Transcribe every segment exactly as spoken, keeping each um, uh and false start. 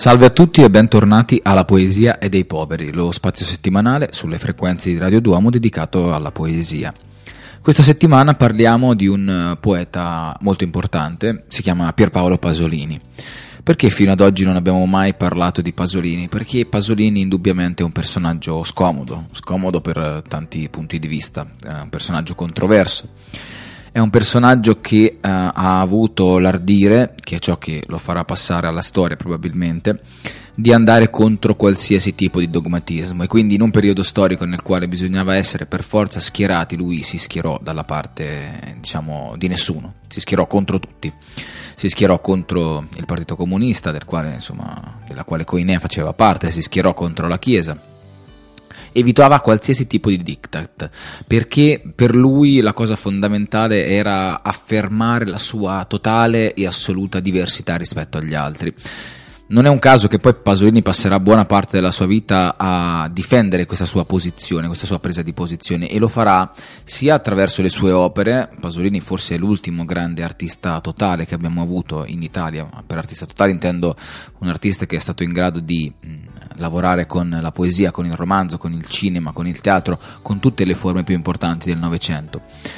Salve a tutti e bentornati alla Poesia e dei Poveri, lo spazio settimanale sulle frequenze di Radio Duomo dedicato alla poesia. Questa settimana parliamo di un poeta molto importante, si chiama Pierpaolo Pasolini. Perché fino ad oggi non abbiamo mai parlato di Pasolini? Perché Pasolini indubbiamente è un personaggio scomodo, scomodo per tanti punti di vista, è un personaggio controverso. È un personaggio che uh, ha avuto l'ardire, che è ciò che lo farà passare alla storia probabilmente, di andare contro qualsiasi tipo di dogmatismo, e quindi in un periodo storico nel quale bisognava essere per forza schierati, lui si schierò dalla parte, diciamo, di nessuno, si schierò contro tutti. Si schierò contro il Partito Comunista, del quale, insomma, della quale Koiné faceva parte, si schierò contro la Chiesa. Evitava qualsiasi tipo di diktat, perché per lui la cosa fondamentale era affermare la sua totale e assoluta diversità rispetto agli altri. Non è un caso che poi Pasolini passerà buona parte della sua vita a difendere questa sua posizione, questa sua presa di posizione, e lo farà sia attraverso le sue opere. Pasolini forse è l'ultimo grande artista totale che abbiamo avuto in Italia. Per artista totale intendo un artista che è stato in grado di mh, lavorare con la poesia, con il romanzo, con il cinema, con il teatro, con tutte le forme più importanti del Novecento.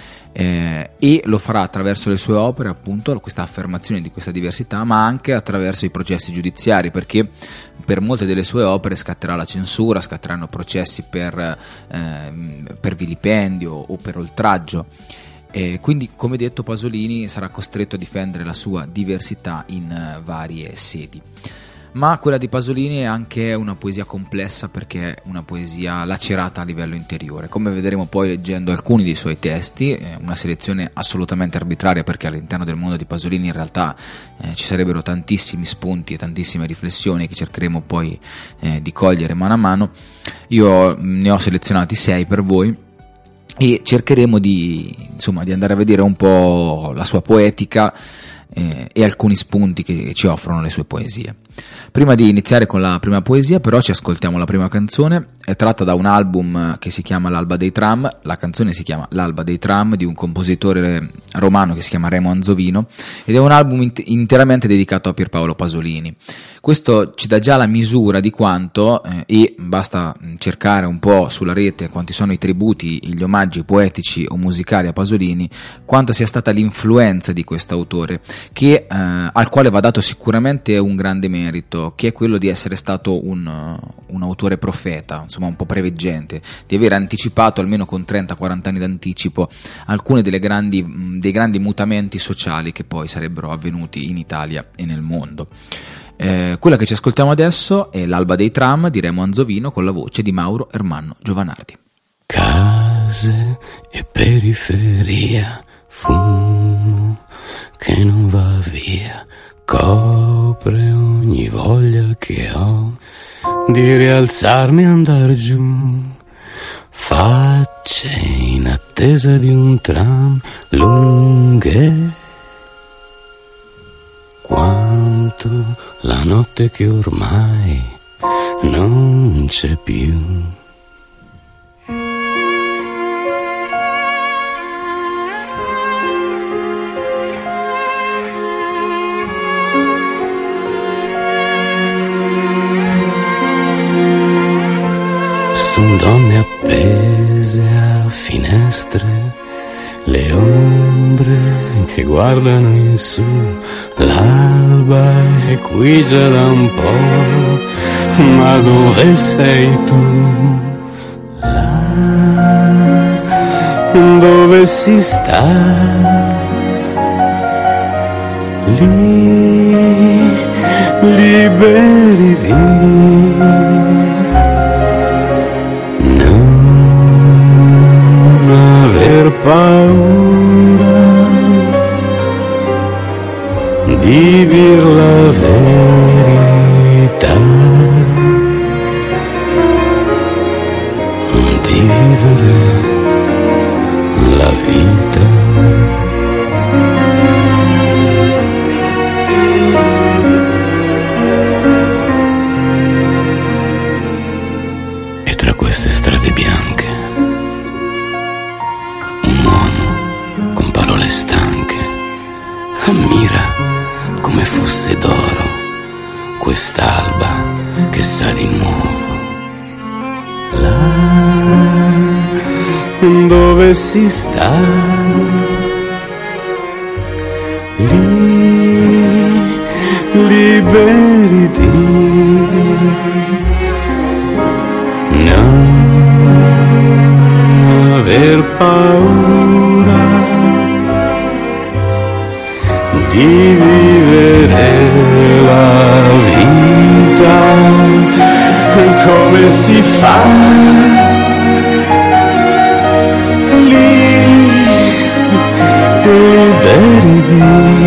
Eh, e lo farà attraverso le sue opere, appunto, questa affermazione di questa diversità, ma anche attraverso i processi giudiziari, perché per molte delle sue opere scatterà la censura, scatteranno processi per, eh, per vilipendio o per oltraggio. Eh, quindi, come detto, Pasolini sarà costretto a difendere la sua diversità in uh, varie sedi. Ma quella di Pasolini è anche una poesia complessa, perché è una poesia lacerata a livello interiore, come vedremo poi leggendo alcuni dei suoi testi, una selezione assolutamente arbitraria, perché all'interno del mondo di Pasolini in realtà eh, ci sarebbero tantissimi spunti e tantissime riflessioni che cercheremo poi eh, di cogliere mano a mano. Io ne ho selezionati sei per voi e cercheremo di, insomma, di andare a vedere un po' la sua poetica eh, e alcuni spunti che ci offrono le sue poesie. Prima di iniziare con la prima poesia, però, ci ascoltiamo la prima canzone. È tratta da un album che si chiama L'Alba dei Tram. La canzone si chiama L'Alba dei Tram, di un compositore romano che si chiama Remo Anzovino, ed è un album int- interamente dedicato a Pierpaolo Pasolini. Questo ci dà già la misura di quanto, eh, e basta cercare un po' sulla rete quanti sono i tributi, gli omaggi poetici o musicali a Pasolini, quanto sia stata l'influenza di questo autore, che, eh, al quale va dato sicuramente un grande merito, che è quello di essere stato un, un autore profeta, insomma un po' preveggente, di aver anticipato almeno con trenta quaranta anni d'anticipo alcuni delle grandi, dei grandi mutamenti sociali che poi sarebbero avvenuti in Italia e nel mondo. Eh, quella che ci ascoltiamo adesso è L'Alba dei Tram di Remo Anzovino, con la voce di Mauro Ermanno Giovanardi. Case e periferia, fumo che non va via, copre ogni voglia che ho di rialzarmi e andar giù. Facce in attesa di un tram, lunghe quanto la notte che ormai non c'è più. Son donne appese a finestre, le ombre che guardano in su, l'alba è qui già da un po', ma dove sei tu? Là dove si sta, lì liberi di aver paura di dir la verità, di vivere la vita. l'alba che sa di nuovo. Là dove si sta, lì liberi di non aver paura di vivere la vita come si fa lì liberi di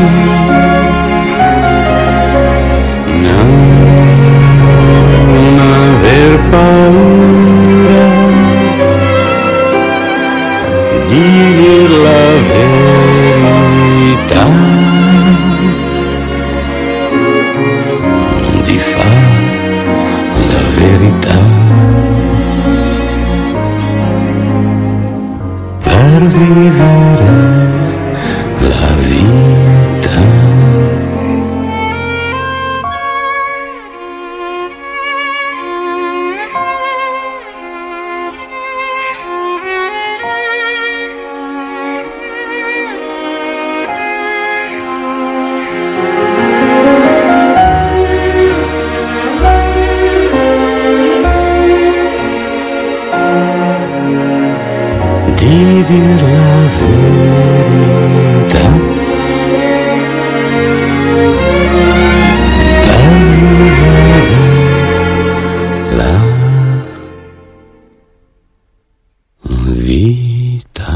non aver paura di dir la verità, di far la verità, per vivere la vita. Di dir la verità, per vivere la vita.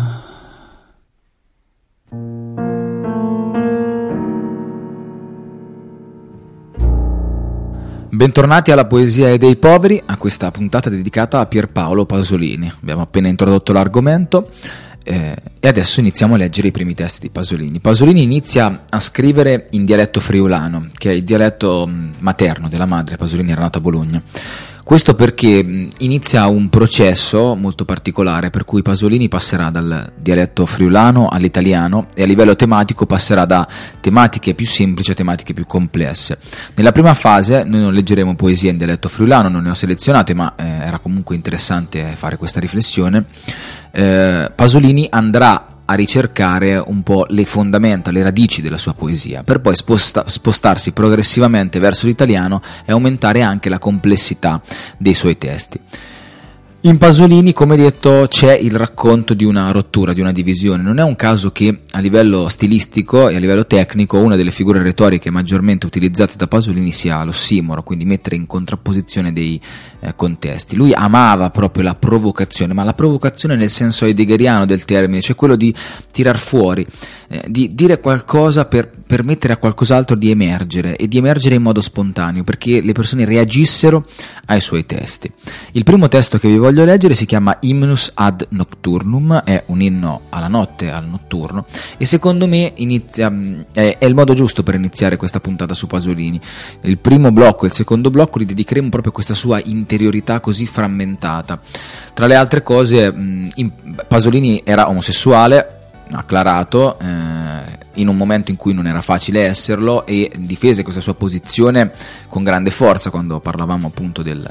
Bentornati alla Poesia dei Poveri, a questa puntata dedicata a Pierpaolo Pasolini. Abbiamo appena introdotto l'argomento eh, e adesso iniziamo a leggere i primi testi di Pasolini. Pasolini inizia a scrivere in dialetto friulano, che è il dialetto materno della madre. Pasolini era nato a Bologna. Questo perché inizia un processo molto particolare per cui Pasolini passerà dal dialetto friulano all'italiano e a livello tematico passerà da tematiche più semplici a tematiche più complesse. Nella prima fase noi non leggeremo poesie in dialetto friulano, non ne ho selezionate, ma eh, era comunque interessante fare questa riflessione. Eh, Pasolini andrà a ricercare un po' le fondamenta, le radici della sua poesia, per poi sposta- spostarsi progressivamente verso l'italiano e aumentare anche la complessità dei suoi testi. In Pasolini, come detto, c'è il racconto di una rottura, di una divisione. Non è un caso che a livello stilistico e a livello tecnico una delle figure retoriche maggiormente utilizzate da Pasolini sia l'ossimoro, quindi mettere in contrapposizione dei eh, contesti. Lui amava proprio la provocazione, ma la provocazione nel senso heideggeriano del termine, cioè quello di tirar fuori, eh, di dire qualcosa per permettere a qualcos'altro di emergere e di emergere in modo spontaneo, perché le persone reagissero ai suoi testi. Il primo testo che vi voglio leggere si chiama Hymnus ad Nocturnum, è un inno alla notte, al notturno, e secondo me inizia, è, è il modo giusto per iniziare questa puntata su Pasolini. Il primo blocco e il secondo blocco li dedicheremo proprio a questa sua interiorità così frammentata. Tra le altre cose, in, Pasolini era omosessuale, acclarato, eh, in un momento in cui non era facile esserlo, e difese questa sua posizione con grande forza quando parlavamo appunto del,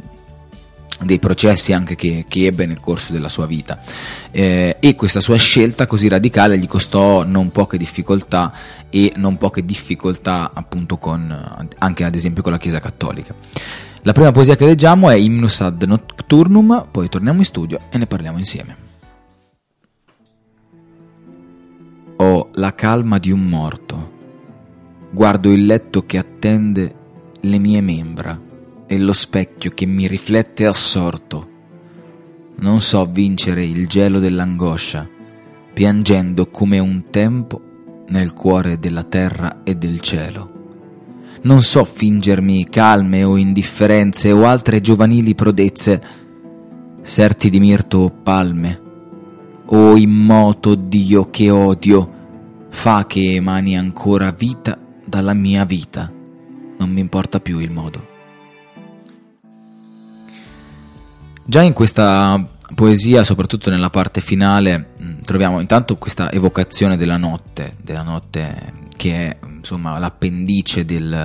dei processi anche che, che ebbe nel corso della sua vita, eh, e questa sua scelta così radicale gli costò non poche difficoltà e non poche difficoltà appunto con anche ad esempio con la Chiesa Cattolica. La prima poesia che leggiamo è Hymnus ad Nocturnum, poi torniamo in studio e ne parliamo insieme. Ho la calma di un morto, guardo il letto che attende le mie membra e lo specchio che mi riflette assorto. Non so vincere il gelo dell'angoscia, piangendo come un tempo nel cuore della terra e del cielo. Non so fingermi calme o indifferenze o altre giovanili prodezze, serti di mirto o palme. O immoto Dio che odio, fa che emani ancora vita dalla mia vita, non mi importa più il modo. Già in questa poesia, soprattutto nella parte finale, troviamo intanto questa evocazione della notte, della notte che è insomma l'appendice del,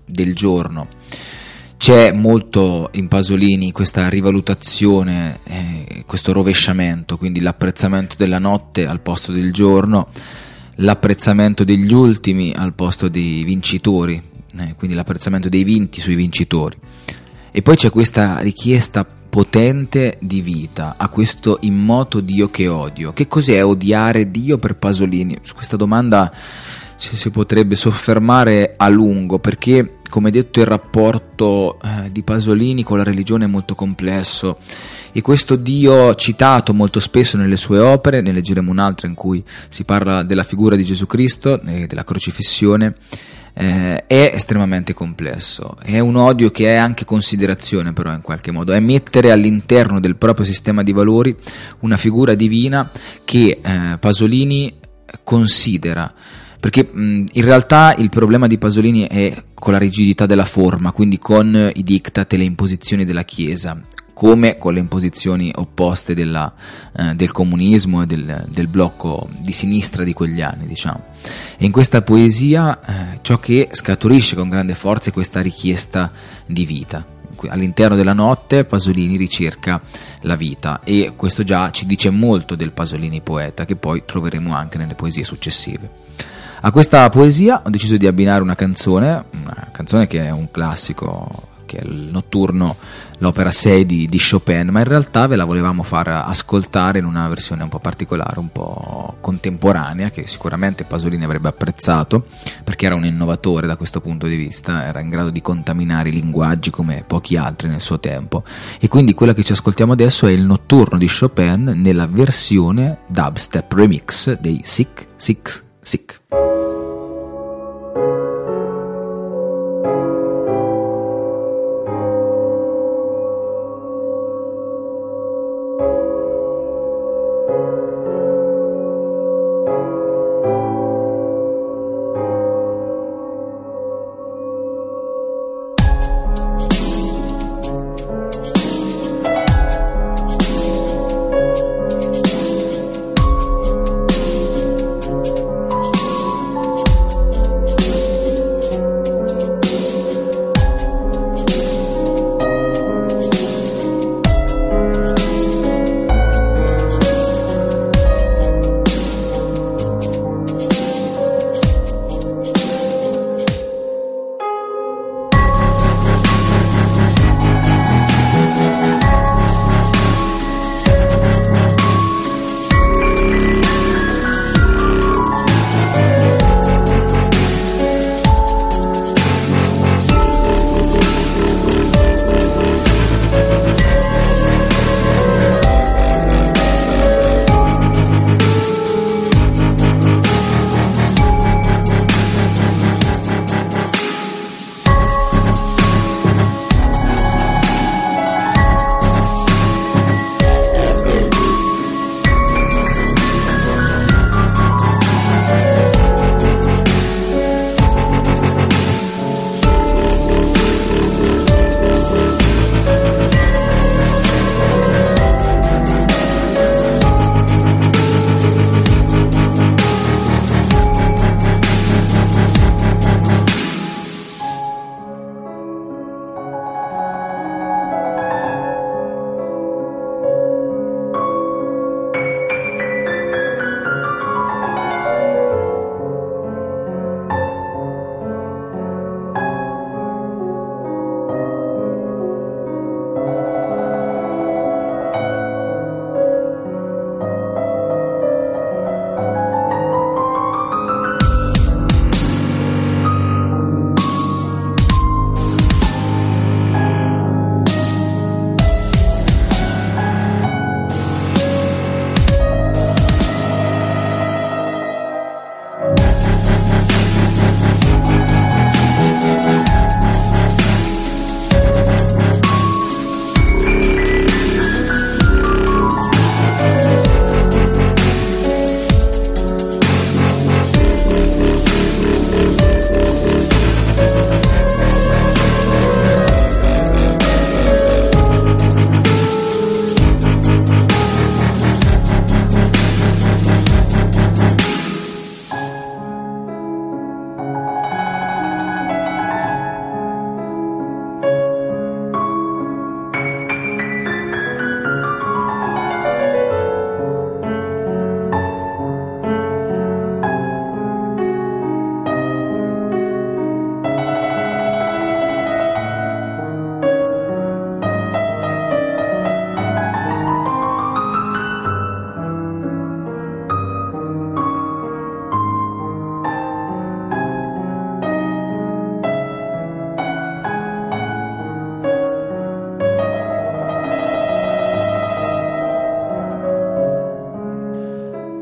del giorno. C'è molto in Pasolini questa rivalutazione, eh, questo rovesciamento, quindi l'apprezzamento della notte al posto del giorno, l'apprezzamento degli ultimi al posto dei vincitori, eh, quindi l'apprezzamento dei vinti sui vincitori. E poi c'è questa richiesta potente di vita, a questo immoto Dio che odio. Che cos'è odiare Dio per Pasolini? Su questa domanda ci si potrebbe soffermare a lungo, perché, come detto, il rapporto eh, di Pasolini con la religione è molto complesso, e questo Dio citato molto spesso nelle sue opere, ne leggeremo un'altra in cui si parla della figura di Gesù Cristo e della crocifissione, eh, è estremamente complesso. È un odio che è anche considerazione, però, in qualche modo è mettere all'interno del proprio sistema di valori una figura divina che eh, Pasolini considera. Perché mh, in realtà il problema di Pasolini è con la rigidità della forma, quindi con i diktat e le imposizioni della Chiesa, come con le imposizioni opposte della, eh, del comunismo e del, del blocco di sinistra di quegli anni, diciamo. E in questa poesia eh, ciò che scaturisce con grande forza è questa richiesta di vita. All'interno della notte Pasolini ricerca la vita, e questo già ci dice molto del Pasolini poeta, che poi troveremo anche nelle poesie successive. A questa poesia ho deciso di abbinare una canzone, una canzone che è un classico, che è il Notturno, l'opera sei di, di Chopin, ma in realtà ve la volevamo far ascoltare in una versione un po' particolare, un po' contemporanea, che sicuramente Pasolini avrebbe apprezzato, perché era un innovatore da questo punto di vista, era in grado di contaminare i linguaggi come pochi altri nel suo tempo. E quindi quella che ci ascoltiamo adesso è il Notturno di Chopin nella versione dubstep remix dei Sick Sick Sick.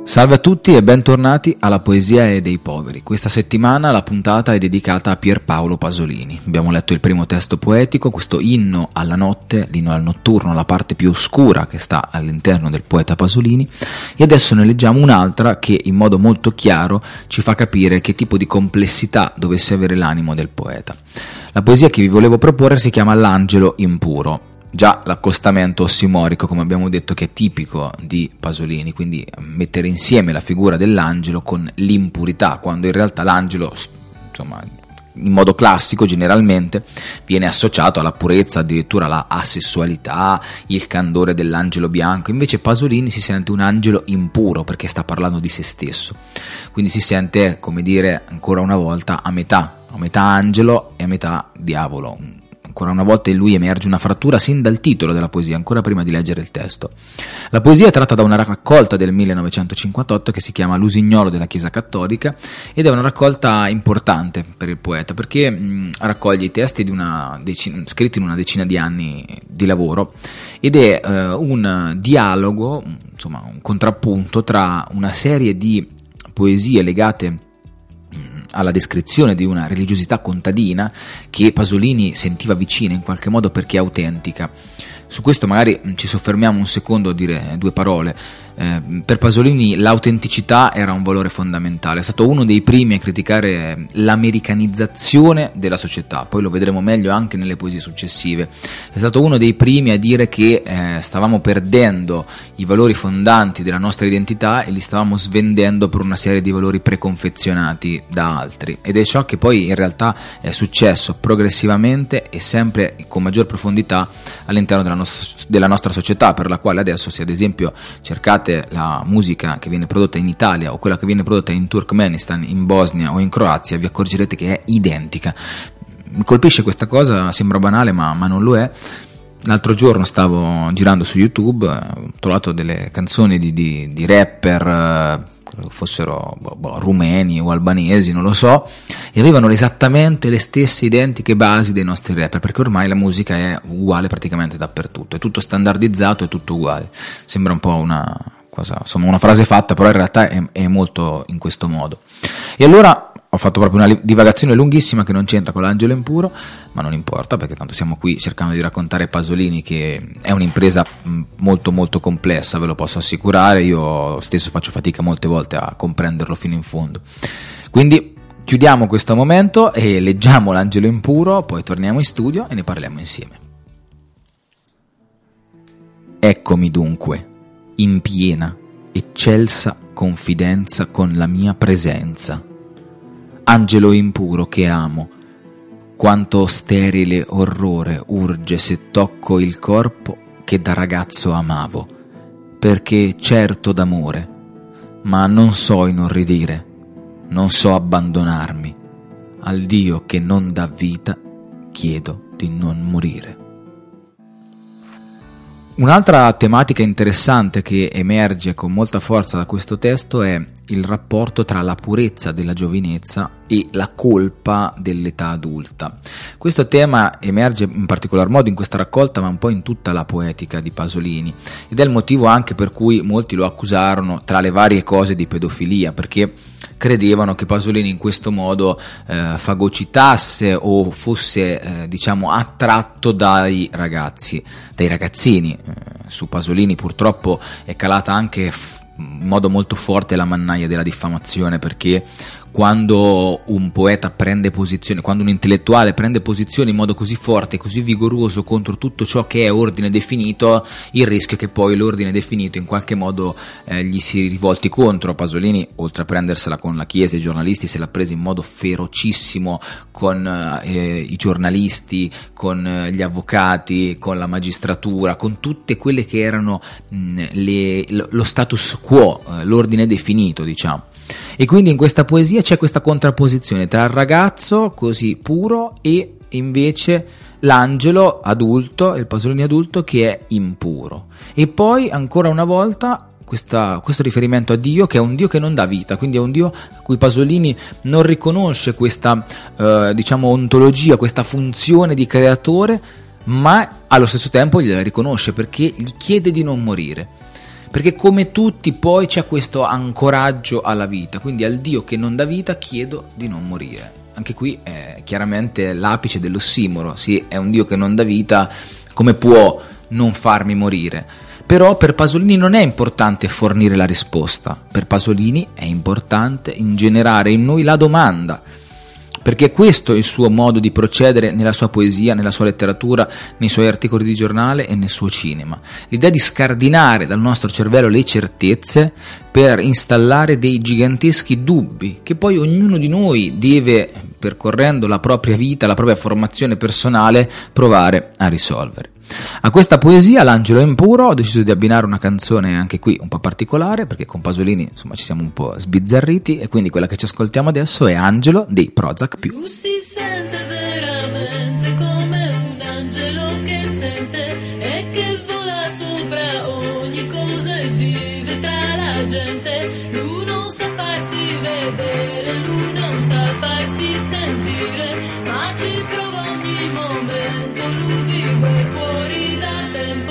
Salve a tutti e bentornati alla Poesia e dei Poveri. Questa settimana la puntata è dedicata a Pierpaolo Pasolini. Abbiamo letto il primo testo poetico, questo inno alla notte, l'inno al notturno, la parte più oscura che sta all'interno del poeta Pasolini, e adesso ne leggiamo un'altra che in modo molto chiaro ci fa capire che tipo di complessità dovesse avere l'animo del poeta. La poesia che vi volevo proporre si chiama L'angelo impuro. Già l'accostamento ossimorico, come abbiamo detto, che è tipico di Pasolini, quindi mettere insieme la figura dell'angelo con l'impurità, quando in realtà l'angelo, insomma, in modo classico generalmente viene associato alla purezza, addirittura alla asessualità, il candore dell'angelo bianco. Invece Pasolini si sente un angelo impuro perché sta parlando di se stesso, quindi si sente, come dire, ancora una volta a metà, a metà angelo e a metà diavolo. Ancora una volta in lui emerge una frattura sin dal titolo della poesia, ancora prima di leggere il testo. La poesia è tratta da una raccolta del millenovecentocinquantotto che si chiama L'usignolo della Chiesa Cattolica, ed è una raccolta importante per il poeta perché mh, raccoglie i testi di una decina, scritti in una decina di anni di lavoro, ed è eh, un dialogo, insomma un contrappunto tra una serie di poesie legate alla descrizione di una religiosità contadina che Pasolini sentiva vicina in qualche modo perché è autentica. Su questo magari ci soffermiamo un secondo a dire due parole. Eh, per Pasolini l'autenticità era un valore fondamentale, è stato uno dei primi a criticare l'americanizzazione della società, poi lo vedremo meglio anche nelle poesie successive. È stato uno dei primi a dire che eh, stavamo perdendo i valori fondanti della nostra identità e li stavamo svendendo per una serie di valori preconfezionati da altri, ed è ciò che poi in realtà è successo progressivamente e sempre con maggior profondità all'interno della nostra, della nostra società, per la quale adesso, se ad esempio cercate la musica che viene prodotta in Italia o quella che viene prodotta in Turkmenistan, in Bosnia o in Croazia, vi accorgerete che è identica. Mi colpisce questa cosa, sembra banale ma, ma non lo è. L'altro giorno stavo girando su YouTube, ho trovato delle canzoni di, di, di rapper, eh, fossero boh, boh, rumeni o albanesi, non lo so, e avevano esattamente le stesse identiche basi dei nostri rapper, perché ormai la musica è uguale praticamente dappertutto, è tutto standardizzato, è tutto uguale. Sembra un po' una cosa, insomma, una frase fatta, però in realtà è, è molto in questo modo. E allora ho fatto proprio una divagazione lunghissima che non c'entra con l'angelo impuro, ma non importa, perché tanto siamo qui cercando di raccontare Pasolini, che è un'impresa molto molto complessa, ve lo posso assicurare. Io stesso faccio fatica molte volte a comprenderlo fino in fondo. Quindi chiudiamo questo momento e leggiamo l'angelo impuro, poi torniamo in studio e ne parliamo insieme. Eccomi dunque, in piena, eccelsa confidenza con la mia presenza. Angelo impuro che amo, quanto sterile orrore urge se tocco il corpo che da ragazzo amavo, perché certo d'amore, ma non so inorridire, non so abbandonarmi, al Dio che non dà vita chiedo di non morire. Un'altra tematica interessante che emerge con molta forza da questo testo è il rapporto tra la purezza della giovinezza e la colpa dell'età adulta. Questo tema emerge in particolar modo in questa raccolta, ma un po' in tutta la poetica di Pasolini, ed è il motivo anche per cui molti lo accusarono, tra le varie cose, di pedofilia, perché credevano che Pasolini in questo modo eh, fagocitasse o fosse eh, diciamo attratto dai ragazzi, dai ragazzini. Eh, su Pasolini purtroppo è calata anche f- in modo molto forte la mannaia della diffamazione, perché quando un poeta prende posizione, quando un intellettuale prende posizione in modo così forte e così vigoroso contro tutto ciò che è ordine definito, il rischio è che poi l'ordine definito in qualche modo eh, gli si rivolti contro. Pasolini, oltre a prendersela con la Chiesa e i giornalisti, se l'ha presa in modo ferocissimo con eh, i giornalisti, con eh, gli avvocati, con la magistratura, con tutte quelle che erano mh, le, lo status quo, eh, l'ordine definito, diciamo. E quindi in questa poesia c'è questa contrapposizione tra il ragazzo così puro e invece l'angelo adulto, il Pasolini adulto, che è impuro. E poi ancora una volta questa, questo riferimento a Dio, che è un Dio che non dà vita, quindi è un Dio a cui Pasolini non riconosce questa eh, diciamo ontologia, questa funzione di creatore, ma allo stesso tempo gliela riconosce perché gli chiede di non morire. perché come tutti poi c'è questo ancoraggio alla vita, quindi al Dio che non dà vita chiedo di non morire. Anche qui è chiaramente l'apice dell'ossimoro, sì, è un Dio che non dà vita, come può non farmi morire? Però per Pasolini non è importante fornire la risposta, per Pasolini è importante ingenerare in noi la domanda, perché questo è il suo modo di procedere nella sua poesia, nella sua letteratura, nei suoi articoli di giornale e nel suo cinema. L'idea di scardinare dal nostro cervello le certezze per installare dei giganteschi dubbi che poi ognuno di noi deve, percorrendo la propria vita, la propria formazione personale, provare a risolvere. A questa poesia, L'angelo impuro, ho deciso di abbinare una canzone anche qui un po' particolare, perché con Pasolini insomma ci siamo un po' sbizzarriti, e quindi quella che ci ascoltiamo adesso è Angelo dei Prozac più. Lui si sente veramente come un angelo che sente e che vola sopra ogni cosa e vive tra la gente. Lui non sa farsi vedere, lui non sa farsi sentire, ma ci prova ogni momento, lui vive fuori dal tempo.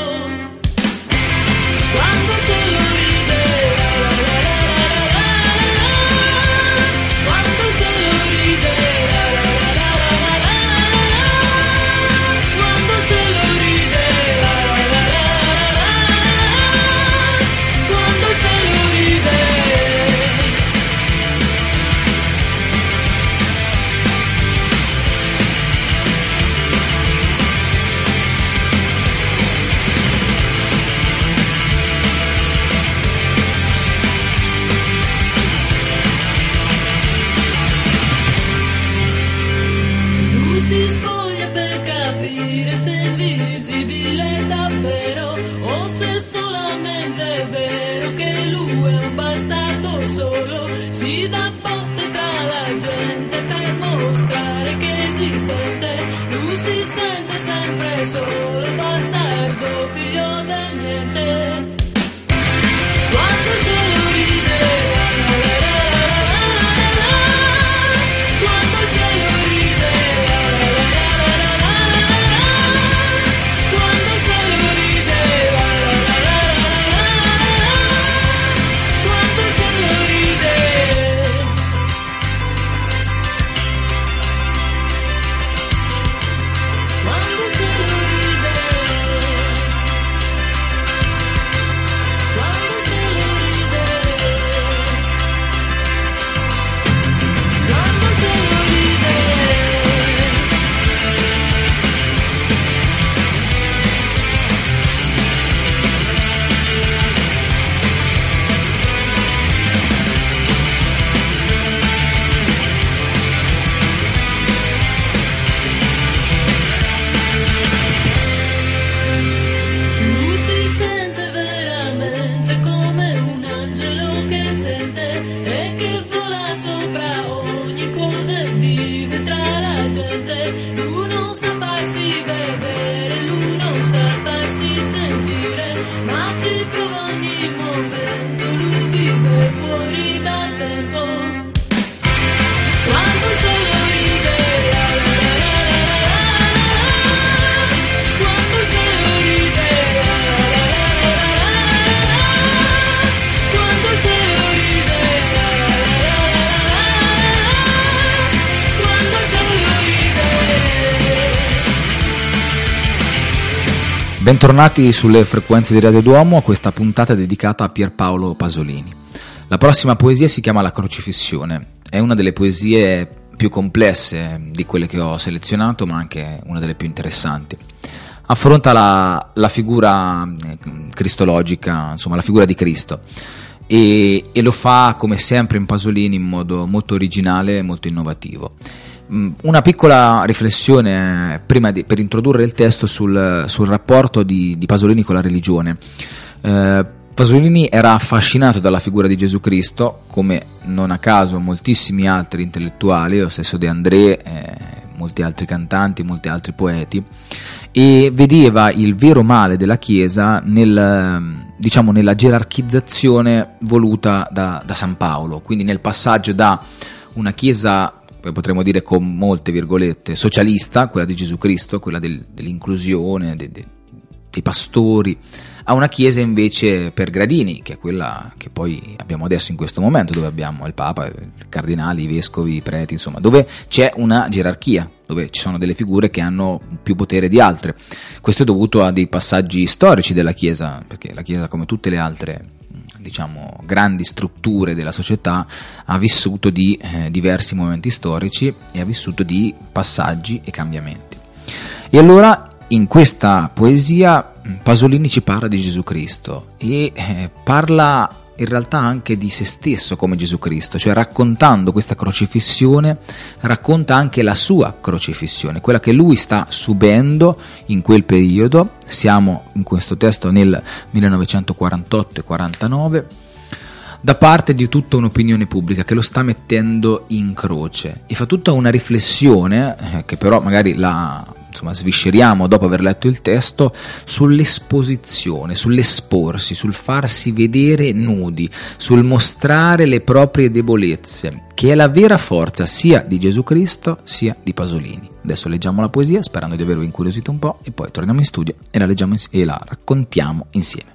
Quando ce lo ride, la la la la la la la, quando ce lo ride, la la la la la la la, quando ce lo ride, la la la la la la, quando ce lo ride. Si spoglia per capire se è invisibile davvero o se solamente è vero che lui è un bastardo solo. Si dà botte tra la gente per mostrare che è esistente. Lui si sente sempre solo, bastardo, figlio del niente. Quando ce lo ride, la la la la la la la, quando ce lo ride, Bentornati sulle frequenze di Radio Duomo a questa puntata dedicata a Pierpaolo Pasolini. La prossima poesia si chiama La crocifissione, è una delle poesie più complesse di quelle che ho selezionato, ma anche una delle più interessanti. Affronta la, la figura cristologica, insomma la figura di Cristo, e, e lo fa come sempre in Pasolini in modo molto originale e molto innovativo. Una piccola riflessione prima di, per introdurre il testo sul, sul rapporto di, di Pasolini con la religione. Eh, Pasolini era affascinato dalla figura di Gesù Cristo, come non a caso moltissimi altri intellettuali, lo stesso De André, eh, molti altri cantanti, molti altri poeti, e vedeva il vero male della Chiesa nel, diciamo, nella gerarchizzazione voluta da, da San Paolo, quindi nel passaggio da una Chiesa, potremmo dire con molte virgolette, socialista, quella di Gesù Cristo, quella del, dell'inclusione, de, de, ai pastori, a una chiesa invece per gradini, che è quella che poi abbiamo adesso in questo momento, dove abbiamo il Papa, i cardinali, i vescovi, i preti, insomma, dove c'è una gerarchia, dove ci sono delle figure che hanno più potere di altre. Questo è dovuto a dei passaggi storici della Chiesa, perché la Chiesa, come tutte le altre, diciamo, grandi strutture della società, ha vissuto di eh, diversi momenti storici e ha vissuto di passaggi e cambiamenti. E allora in questa poesia Pasolini ci parla di Gesù Cristo e eh, parla in realtà anche di se stesso come Gesù Cristo, cioè raccontando questa crocifissione, racconta anche la sua crocifissione, quella che lui sta subendo in quel periodo. Siamo in questo testo nel millenovecentoquarantotto e quarantanove, da parte di tutta un'opinione pubblica che lo sta mettendo in croce, e fa tutta una riflessione eh, che però magari la insomma svisceriamo dopo aver letto il testo, sull'esposizione, sull'esporsi, sul farsi vedere nudi, sul mostrare le proprie debolezze, che è la vera forza sia di Gesù Cristo sia di Pasolini. Adesso leggiamo la poesia sperando di avervi incuriosito un po' e poi torniamo in studio e la leggiamo ins- e la raccontiamo insieme.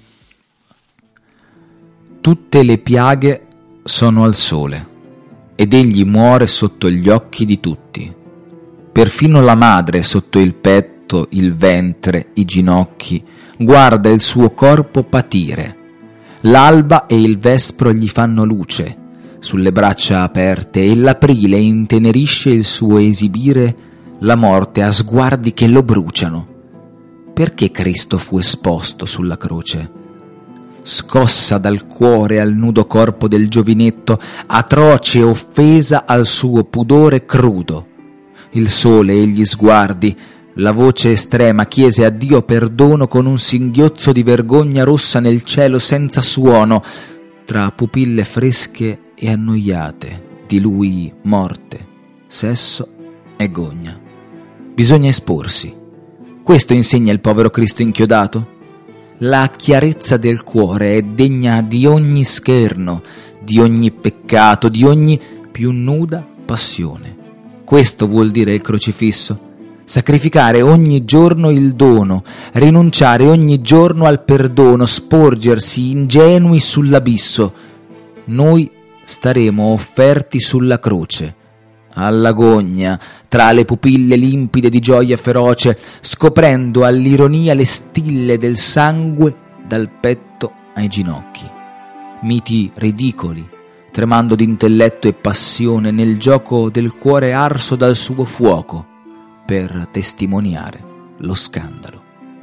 Tutte le piaghe sono al sole ed egli muore sotto gli occhi di tutti. Perfino la madre sotto il petto, il ventre, i ginocchi, guarda il suo corpo patire. L'alba e il vespro gli fanno luce sulle braccia aperte e l'aprile intenerisce il suo esibire la morte a sguardi che lo bruciano. Perché Cristo fu esposto sulla croce? Scossa dal cuore al nudo corpo del giovinetto, atroce offesa al suo pudore crudo. Il sole e gli sguardi, la voce estrema chiese a Dio perdono con un singhiozzo di vergogna rossa nel cielo senza suono, tra pupille fresche e annoiate, di lui morte, sesso e gogna. Bisogna esporsi. Questo insegna il povero Cristo inchiodato. La chiarezza del cuore è degna di ogni scherno, di ogni peccato, di ogni più nuda passione. Questo vuol dire il crocifisso, sacrificare ogni giorno il dono, rinunciare ogni giorno al perdono, sporgersi ingenui sull'abisso. Noi staremo offerti sulla croce, all'agonia, tra le pupille limpide di gioia feroce, scoprendo all'ironia le stille del sangue dal petto ai ginocchi. Miti ridicoli, tremando d'intelletto e passione nel gioco del cuore arso dal suo fuoco, per testimoniare lo scandalo.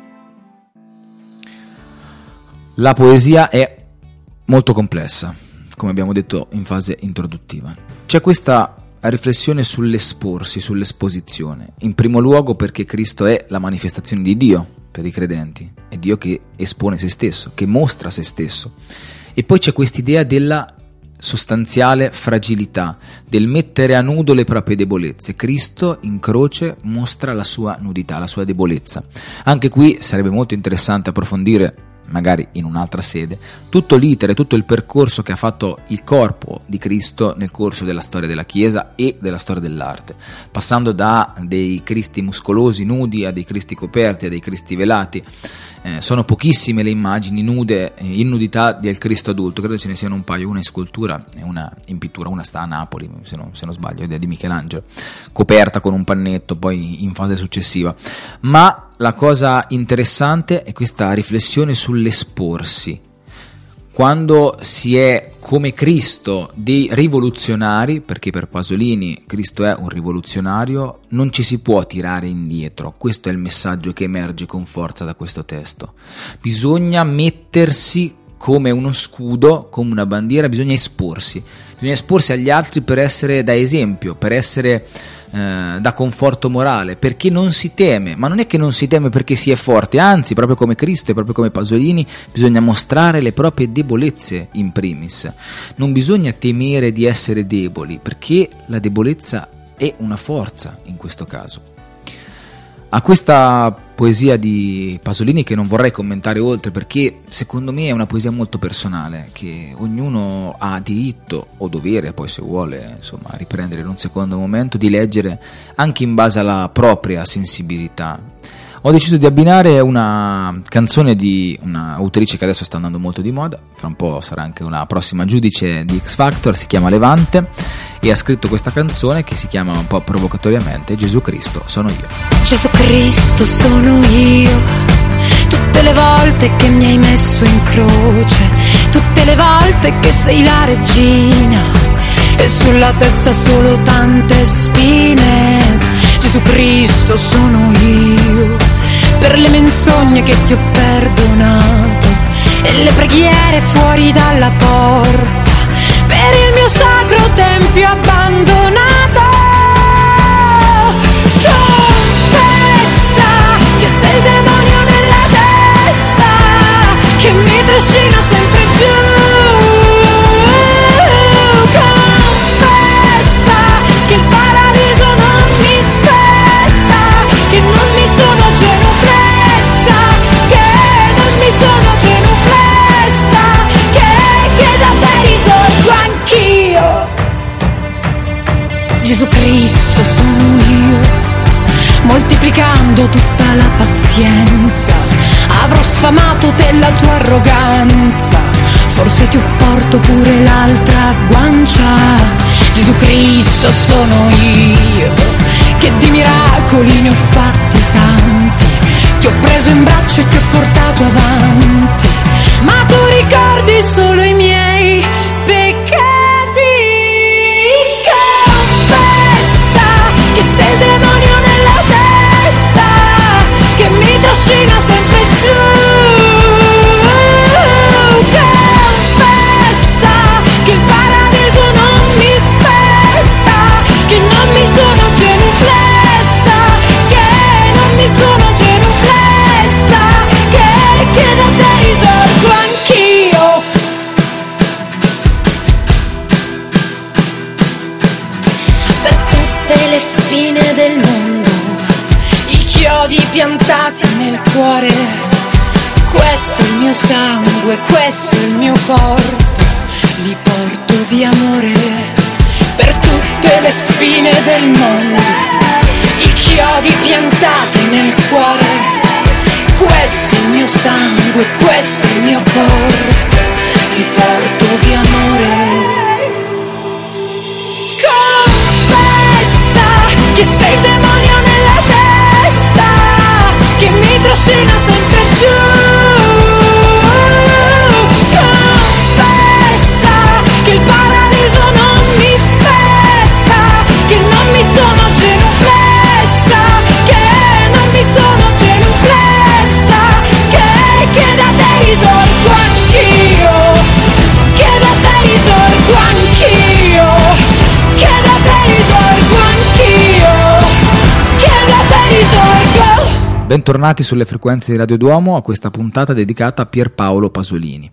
La poesia è molto complessa, come abbiamo detto in fase introduttiva. C'è questa riflessione sull'esporsi, sull'esposizione, in primo luogo perché Cristo è la manifestazione di Dio per i credenti, è Dio che espone se stesso, che mostra se stesso, e poi c'è quest'idea della sostanziale fragilità, del mettere a nudo le proprie debolezze. Cristo in croce mostra la sua nudità, la sua debolezza. Anche qui sarebbe molto interessante approfondire, magari in un'altra sede, tutto l'iter, tutto il percorso che ha fatto il corpo di Cristo nel corso della storia della Chiesa e della storia dell'arte, passando da dei Cristi muscolosi nudi a dei Cristi coperti, a dei Cristi velati. Eh, sono pochissime le immagini nude, eh, in nudità del Cristo adulto, credo ce ne siano un paio, una in scultura e una in pittura, una sta a Napoli, se non, se non sbaglio, è di Michelangelo, coperta con un pannetto, poi in fase successiva. Ma la cosa interessante è questa riflessione sull'esporsi. Quando si è come Cristo dei rivoluzionari, perché per Pasolini Cristo è un rivoluzionario, non ci si può tirare indietro. Questo è il messaggio che emerge con forza da questo testo. Bisogna mettersi come uno scudo, come una bandiera, bisogna esporsi. Bisogna esporsi agli altri per essere da esempio, per essere eh, da conforto morale, perché non si teme, ma non è che non si teme perché si è forte, anzi, proprio come Cristo e proprio come Pasolini, bisogna mostrare le proprie debolezze in primis. Non bisogna temere di essere deboli, perché la debolezza è una forza in questo caso. A questa poesia di Pasolini, che non vorrei commentare oltre perché secondo me è una poesia molto personale, che ognuno ha diritto o dovere, poi se vuole insomma riprendere in un secondo momento, di leggere anche in base alla propria sensibilità. ho deciso di abbinare una canzone di una autrice che adesso sta andando molto di moda, fra un po' sarà anche una prossima giudice di X Factor, si chiama Levante e ha scritto questa canzone che si chiama un po' provocatoriamente Gesù Cristo sono io. Gesù Cristo sono io, tutte le volte che mi hai messo in croce, tutte le volte che sei la regina e sulla testa solo tante spine. Gesù Cristo sono io, per le menzogne che ti ho perdonato e le preghiere fuori dalla porta, per il mio sacro tempio abbandonato. Confessa che sei il demonio nella testa, che mi trascina sempre giù. Confessa che il paradiso non mi spetta, che non mi sono genuflessa, che non mi sono genuflessa, che, che da te risorgo anch'io. Gesù Cristo sono io, moltiplicando tutta la pazienza, avrò sfamato della tua arroganza, forse ti porto pure l'altra guancia. Gesù Cristo sono io, che di miracoli ne ho fatti tanti, ti ho preso in braccio e ti ho portato avanti, ma tu ricordi solo i miei peccati. Confessa che sei il demonio nella testa, che mi trascina sempre giù. Confessa che il paradiso non mi spetta, che non mi sono genuflessa, che non mi sono genuflessa, che, che da te risorgo anch'io. Per tutte le spine del mondo, i chiodi piantati nel cuore, questo è il mio sangue, questo è il mio corpo, li porto via amore. Per tutte le spine del mondo, i chiodi piantati nel cuore, questo è il mio sangue, questo è il mio corpo, li porto via amore. Confessa che sei il demonio nella testa, che mi trascina sempre giù. Confessa che il paradiso non mi spetta, che non mi sono genuflessa, che non mi sono genuflessa, che, che da te risorgo anch'io, che da te risorgo anch'io, che da te risorgo anch'io, che da te risorgo. Bentornati sulle frequenze di Radio Duomo a questa puntata dedicata a Pierpaolo Pasolini.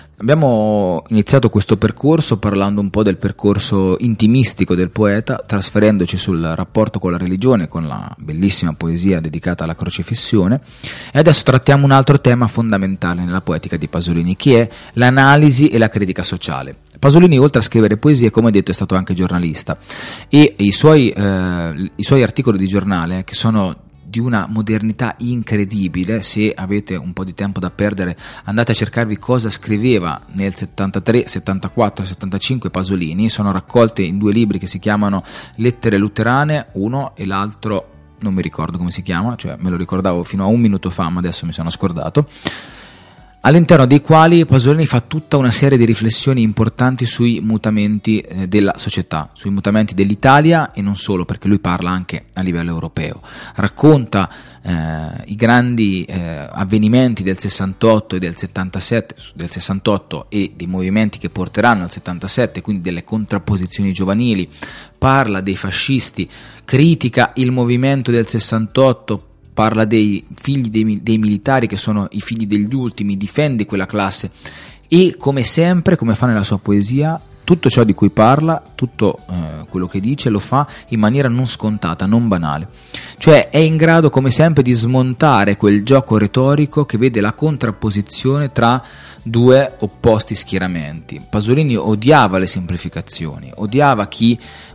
Abbiamo iniziato questo percorso parlando un po' del percorso intimistico del poeta, trasferendoci sul rapporto con la religione, con la bellissima poesia dedicata alla crocifissione, e adesso trattiamo un altro tema fondamentale nella poetica di Pasolini, che è l'analisi e la critica sociale. Pasolini, oltre a scrivere poesie, come detto, è stato anche giornalista, e i suoi, eh, i suoi articoli di giornale, che sono di una modernità incredibile. Se avete un po' di tempo da perdere, andate a cercarvi cosa scriveva nel settantatré, settantaquattro, settantacinque Pasolini. Sono raccolte in due libri che si chiamano Lettere Luterane, uno, e l'altro non mi ricordo come si chiama, cioè me lo ricordavo fino a un minuto fa ma adesso mi sono scordato, all'interno dei quali Pasolini fa tutta una serie di riflessioni importanti sui mutamenti eh, della società, sui mutamenti dell'Italia e non solo, perché lui parla anche a livello europeo. Racconta eh, i grandi eh, avvenimenti del sessantotto e del settantasette, del sessantotto e dei movimenti che porteranno al settantasette, quindi delle contrapposizioni giovanili, parla dei fascisti, critica il movimento del sessantotto, parla dei figli dei, dei militari che sono i figli degli ultimi, difende quella classe e, come sempre, come fa nella sua poesia, tutto ciò di cui parla, tutto eh, quello che dice lo fa in maniera non scontata, non banale, cioè è in grado come sempre di smontare quel gioco retorico che vede la contrapposizione tra due opposti schieramenti. Pasolini odiava le semplificazioni, odiava chi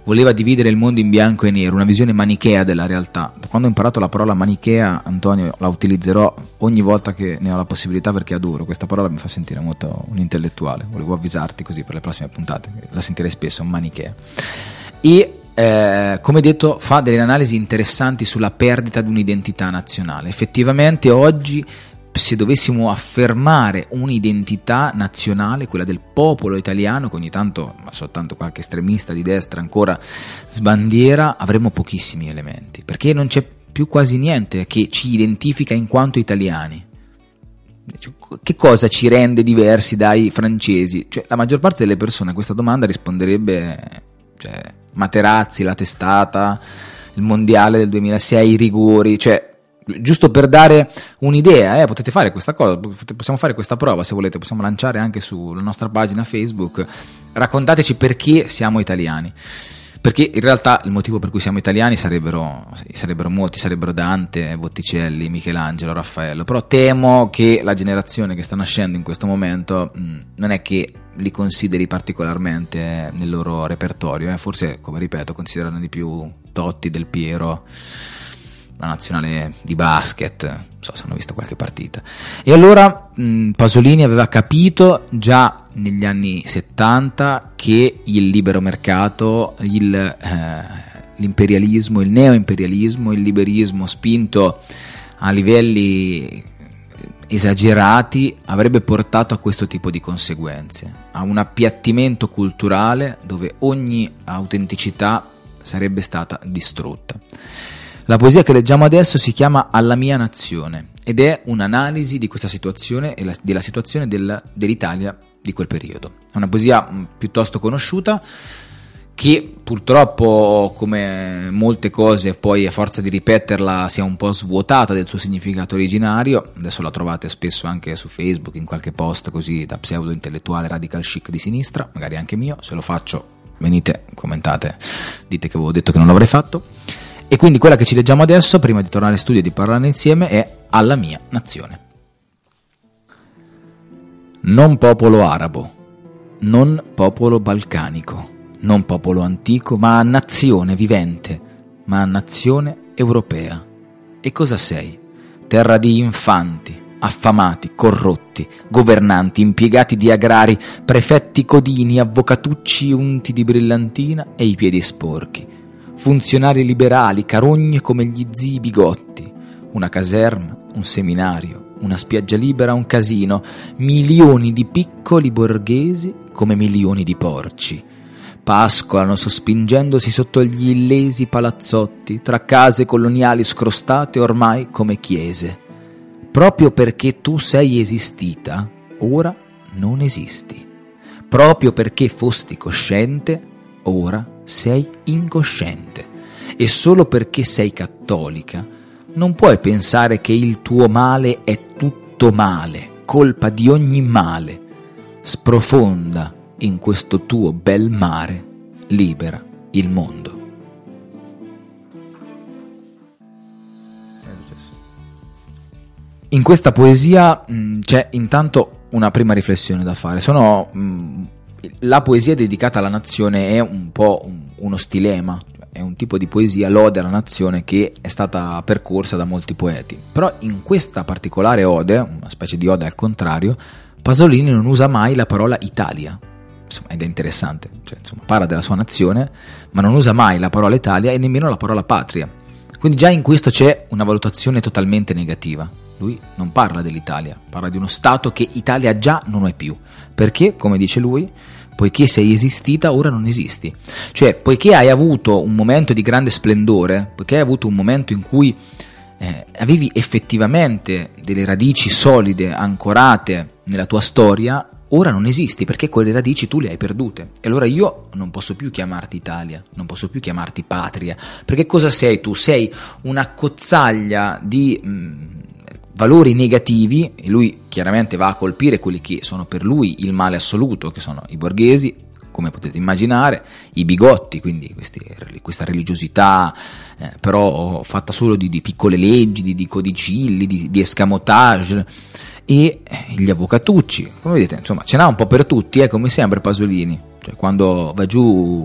voleva dividere il mondo in bianco e nero, una visione manichea della realtà. Quando ho imparato la parola manichea, Antonio, la utilizzerò ogni volta che ne ho la possibilità, perché adoro questa parola, mi fa sentire molto un intellettuale. Volevo avvisarti così per le prossime puntate, la sentirei spesso, manichea. E eh, come detto, fa delle analisi interessanti sulla perdita di un'identità nazionale. Effettivamente oggi, se dovessimo affermare un'identità nazionale, quella del popolo italiano, che ogni tanto, ma soltanto qualche estremista di destra ancora sbandiera, avremmo pochissimi elementi, perché non c'è più quasi niente che ci identifica in quanto italiani. Che cosa ci rende diversi dai francesi? Cioè, la maggior parte delle persone a questa domanda risponderebbe, cioè, Materazzi, la testata, il mondiale del duemilasei, i rigori, cioè, giusto per dare un'idea, eh, potete fare questa cosa, possiamo fare questa prova se volete, possiamo lanciare anche sulla nostra pagina Facebook, raccontateci perché siamo italiani, perché in realtà il motivo per cui siamo italiani sarebbero, sarebbero molti, sarebbero Dante, Botticelli, Michelangelo, Raffaello, però temo che la generazione che sta nascendo in questo momento mh, non è che li consideri particolarmente nel loro repertorio, eh. Forse, come ripeto, considerano di più Totti, Del Piero, la nazionale di basket, non so se hanno visto qualche partita. E allora mh, Pasolini aveva capito già negli anni settanta che il libero mercato, il, eh, l'imperialismo, il neoimperialismo, il liberismo spinto a livelli esagerati avrebbe portato a questo tipo di conseguenze, a un appiattimento culturale dove ogni autenticità sarebbe stata distrutta. La poesia che leggiamo adesso si chiama Alla mia nazione ed è un'analisi di questa situazione e la, della situazione del, dell'Italia di quel periodo. È una poesia mh, piuttosto conosciuta, che purtroppo, come molte cose, poi a forza di ripeterla si è un po' svuotata del suo significato originario. Adesso la trovate spesso anche su Facebook, in qualche post così da pseudo intellettuale radical chic di sinistra, magari anche mio. Se lo faccio, venite, commentate, dite che avevo detto che non l'avrei fatto. E quindi quella che ci leggiamo adesso, prima di tornare in studio e di parlarne insieme, è Alla mia nazione. Non popolo arabo, non popolo balcanico, non popolo antico, ma nazione vivente, ma nazione europea. E cosa sei? Terra di infanti, affamati, corrotti, governanti, impiegati di agrari, prefetti codini, avvocatucci unti di brillantina e i piedi sporchi, funzionari liberali, carogne come gli zii Bigotti, una caserma, un seminario, una spiaggia libera, un casino, milioni di piccoli borghesi come milioni di porci. Pascolano sospingendosi sotto gli illesi palazzotti, tra case coloniali scrostate ormai come chiese. Proprio perché tu sei esistita, ora non esisti. Proprio perché fosti cosciente, ora sei incosciente. E solo perché sei cattolica, non puoi pensare che il tuo male è tutto male, colpa di ogni male. Sprofonda in questo tuo bel mare, libera il mondo. In questa poesia mh, c'è intanto una prima riflessione da fare. Sono mh, la poesia dedicata alla nazione è un po' un, uno stilema, è un tipo di poesia, l'ode alla nazione, che è stata percorsa da molti poeti. Però in questa particolare ode, una specie di ode al contrario, Pasolini non usa mai la parola Italia. Insomma, ed è interessante, cioè, insomma, parla della sua nazione, ma non usa mai la parola Italia e nemmeno la parola patria. Quindi già in questo c'è una valutazione totalmente negativa. Lui non parla dell'Italia, parla di uno Stato che Italia già non è più. Perché, come dice lui, poiché sei esistita, ora non esisti. Cioè, poiché hai avuto un momento di grande splendore, poiché hai avuto un momento in cui eh, avevi effettivamente delle radici solide, ancorate nella tua storia, ora non esisti, perché quelle radici tu le hai perdute. E allora io non posso più chiamarti Italia, non posso più chiamarti patria, perché cosa sei tu? Sei una cozzaglia di mh, valori negativi, e lui chiaramente va a colpire quelli che sono per lui il male assoluto, che sono i borghesi, come potete immaginare, i bigotti, quindi questi, questa religiosità eh, però fatta solo di, di piccole leggi, di, di codicilli, di, di escamotage, e gli avvocatucci, come vedete, insomma, ce n'ha un po' per tutti, eh, come sempre Pasolini, cioè, quando va giù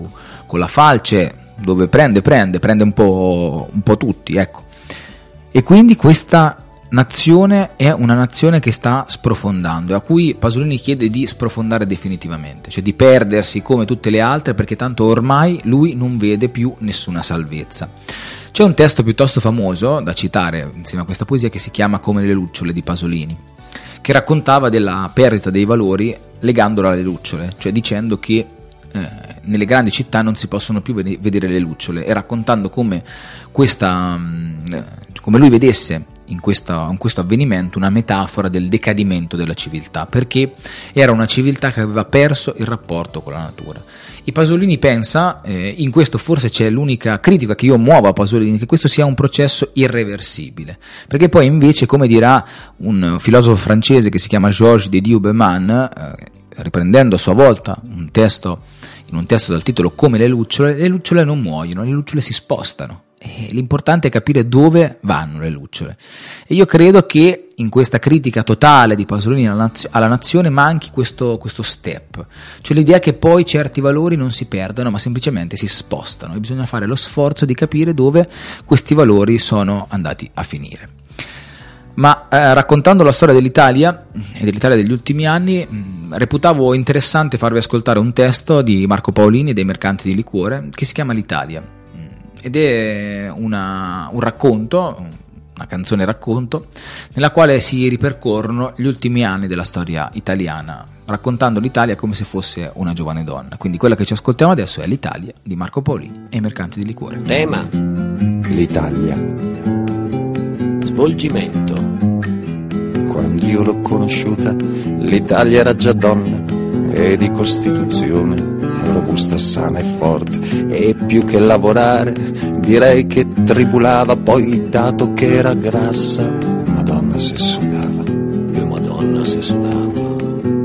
con la falce, dove prende, prende, prende un po', un po' tutti, ecco. E quindi questa nazione è una nazione che sta sprofondando e a cui Pasolini chiede di sprofondare definitivamente, cioè di perdersi come tutte le altre, perché tanto ormai lui non vede più nessuna salvezza. C'è un testo piuttosto famoso da citare insieme a questa poesia che si chiama Come le lucciole di Pasolini, che raccontava della perdita dei valori legandola alle lucciole, cioè dicendo che eh, nelle grandi città non si possono più vedere le lucciole, e raccontando come questa come lui vedesse in questo, in questo avvenimento una metafora del decadimento della civiltà, perché era una civiltà che aveva perso il rapporto con la natura. E Pasolini pensa, eh, in questo forse c'è l'unica critica che io muovo a Pasolini, che questo sia un processo irreversibile, perché poi invece, come dirà un filosofo francese che si chiama Georges de Diobeman, eh, riprendendo a sua volta un testo, in un testo dal titolo Come le lucciole, le lucciole non muoiono, le lucciole si spostano. E l'importante è capire dove vanno le lucciole. E io credo che in questa critica totale di Pasolini alla, naz- alla nazione manchi questo, questo step, cioè l'idea che poi certi valori non si perdono ma semplicemente si spostano, e bisogna fare lo sforzo di capire dove questi valori sono andati a finire. Ma eh, raccontando la storia dell'Italia e dell'Italia degli ultimi anni, mh, reputavo interessante farvi ascoltare un testo di Marco Paolini dei Mercanti di Liquore che si chiama L'Italia. Ed è una, un racconto, una canzone racconto, nella quale si ripercorrono gli ultimi anni della storia italiana, raccontando l'Italia come se fosse una giovane donna. Quindi quella che ci ascoltiamo adesso è L'Italia di Marco Paolini e i Mercanti di Liquore. Tema: l'Italia. Svolgimento: quando io l'ho conosciuta, l'Italia era già donna e di costituzione robusta, sana e forte, e più che lavorare direi che tribulava, poi dato che era grassa, Madonna se sudava, e Madonna se sudava.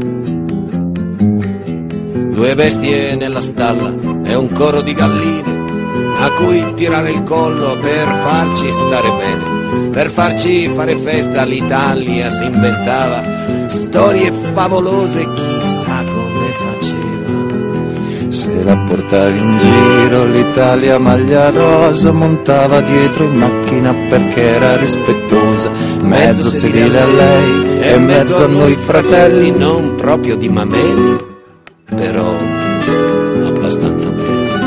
Due bestie nella stalla e un coro di galline a cui tirare il collo per farci stare bene, per farci fare festa. L'Italia si inventava storie favolose, chissà come faceva. Se la portavi in giro l'Italia maglia rosa, montava dietro in macchina perché era rispettosa, mezzo sedile a lei e mezzo a noi fratelli, non proprio di mameli, però abbastanza bene.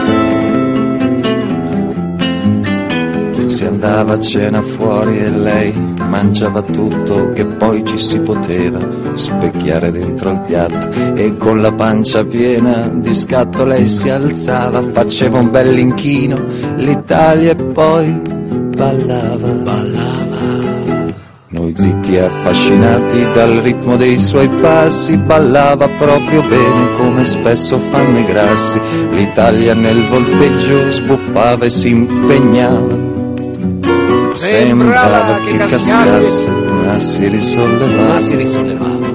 Si andava a cena fuori e lei mangiava tutto che poi ci si poteva specchiare dentro il piatto, e con la pancia piena di scatto lei si alzava, faceva un bel inchino l'Italia e poi ballava, ballava. Noi zitti e affascinati dal ritmo dei suoi passi, ballava proprio bene come spesso fanno i grassi. L'Italia nel volteggio sbuffava e si impegnava, sembrava che cascasse, ma si risollevava. Ma si risollevava.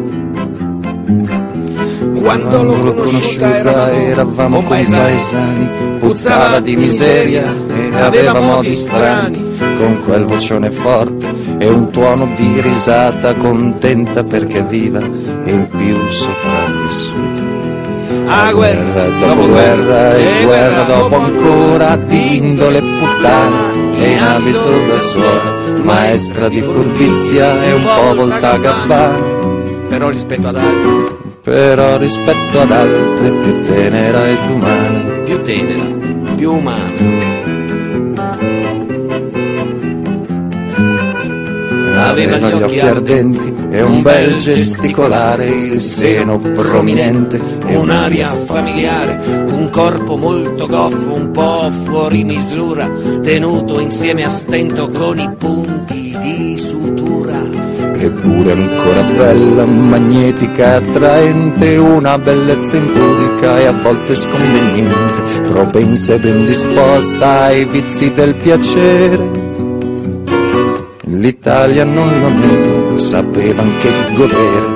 Quando l'ho conosciuta eravamo compaesani, puzzava di miseria e aveva modi strani, con quel vocione forte e un tuono di risata, contenta perché viva e in più sopravvissuta. A guerra, dopo guerra e guerra dopo ancora, di indole puttana e in abito da suora, maestra di furbizia e un po' voltagabbana, però rispetto ad altri, però rispetto ad altre più tenera ed umana, più tenera, più umana. Aveva gli occhi ardenti e un bel gesticolare, il seno prominente e un'aria familiare, un corpo molto goffo, un po' fuori misura, tenuto insieme a stento con i punti di sutura. Eppure ancora bella, magnetica, attraente, una bellezza impudica e a volte sconveniente, propensa e ben disposta ai vizi del piacere. L'Italia non lo nego, sapeva anche godere.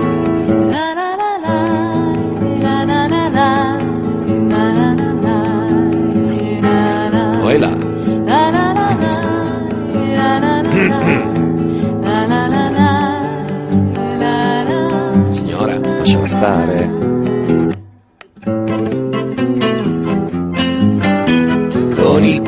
Poi là, hai visto? Signora, lasciala stare.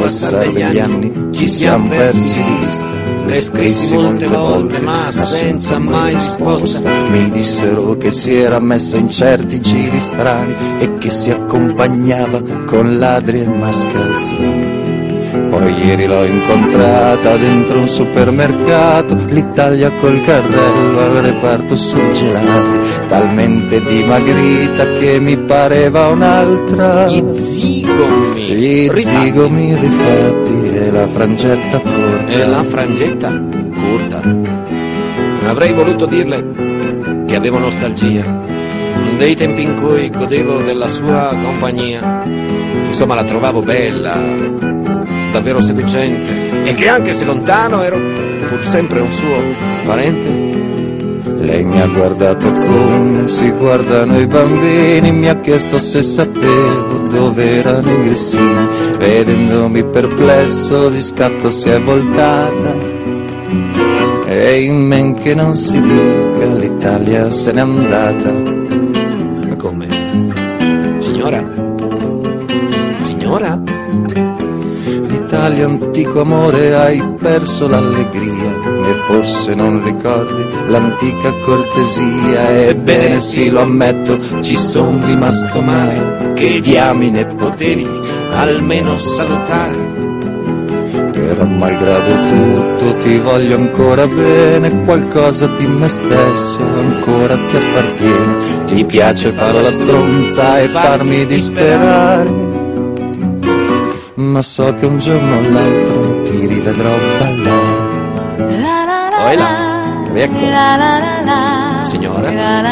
passare degli anni ci siamo persi di vista. Le scrissi molte volte ma senza mai risposta. Mi dissero che si era messa in certi giri strani e che si accompagnava con ladri e mascalzoni. Poi ieri l'ho incontrata dentro un supermercato, l'Italia col carrello al reparto surgelati, talmente dimagrita che mi pareva un'altra. Gli zigomi, Gli rifatti. zigomi rifatti e la frangetta corta. E la frangetta corta. Avrei voluto dirle che avevo nostalgia dei tempi in cui godevo della sua compagnia. Insomma, la trovavo bella, davvero seducente, e che anche se lontano ero pur sempre un suo parente. Lei mi ha guardato come si guardano i bambini, mi ha chiesto se sapevo dove erano i grissini. Vedendomi perplesso di scatto si è voltata e in men che non si dica l'Italia se n'è andata. Ma come? Signora? Signora? Italia, antico amore, hai perso l'allegria e forse non ricordi l'antica cortesia. Ebbene sì, lo ammetto, ci son rimasto male, che diamine potevi almeno salutare. Però malgrado tutto ti voglio ancora bene, qualcosa di me stesso ancora ti appartiene. Ti piace fare la stronza e farmi disperare, ma so che un giorno o l'altro ti rivedrò ballare. Oh, là. Ecco. Signora?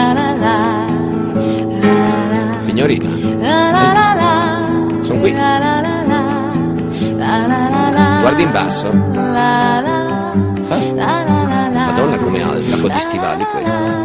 Signorina? Sono qui. Guardi in basso. Eh? Madonna, com'è alta, con gli stivali questa.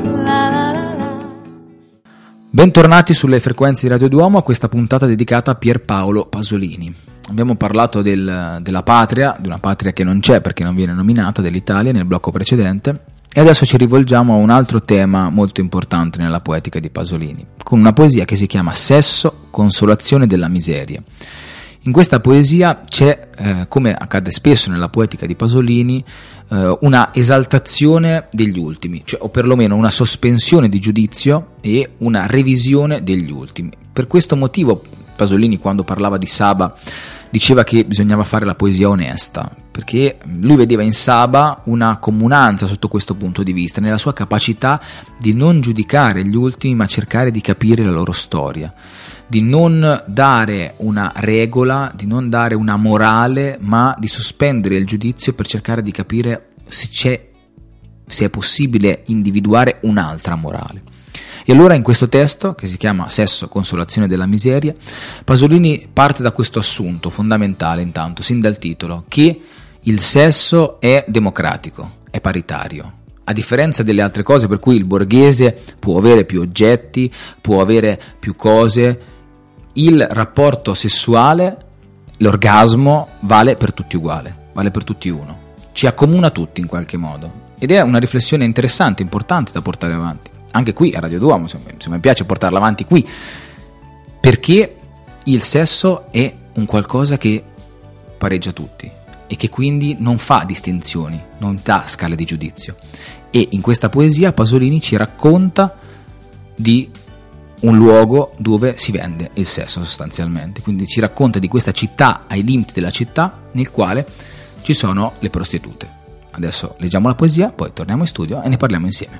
Bentornati sulle frequenze di Radio Duomo a questa puntata dedicata a Pierpaolo Pasolini. Abbiamo parlato del, della patria, di una patria che non c'è perché non viene nominata, dell'Italia nel blocco precedente, e adesso ci rivolgiamo a un altro tema molto importante nella poetica di Pasolini, con una poesia che si chiama Sesso, consolazione della miseria. In questa poesia c'è, eh, come accade spesso nella poetica di Pasolini, eh, una esaltazione degli ultimi, cioè, o perlomeno una sospensione di giudizio e una revisione degli ultimi. Per questo motivo Pasolini, quando parlava di Saba, diceva che bisognava fare la poesia onesta, perché lui vedeva in Saba una comunanza sotto questo punto di vista, nella sua capacità di non giudicare gli ultimi ma cercare di capire la loro storia, di non dare una regola, di non dare una morale, ma di sospendere il giudizio per cercare di capire se c'è, se è possibile individuare un'altra morale. E allora in questo testo, che si chiama Sesso, consolazione della miseria, Pasolini parte da questo assunto fondamentale, intanto, sin dal titolo, che il sesso è democratico, è paritario. A differenza delle altre cose per cui il borghese può avere più oggetti, può avere più cose, il rapporto sessuale, l'orgasmo, vale per tutti uguale, vale per tutti uno. Ci accomuna tutti in qualche modo. Ed è una riflessione interessante, importante da portare avanti. Anche qui a Radio Duomo, insomma, mi piace portarla avanti qui, perché il sesso è un qualcosa che pareggia tutti e che quindi non fa distinzioni, non dà scale di giudizio. E in questa poesia Pasolini ci racconta di un luogo dove si vende il sesso sostanzialmente, quindi ci racconta di questa città ai limiti della città nel quale ci sono le prostitute. Adesso leggiamo la poesia, poi torniamo in studio e ne parliamo insieme.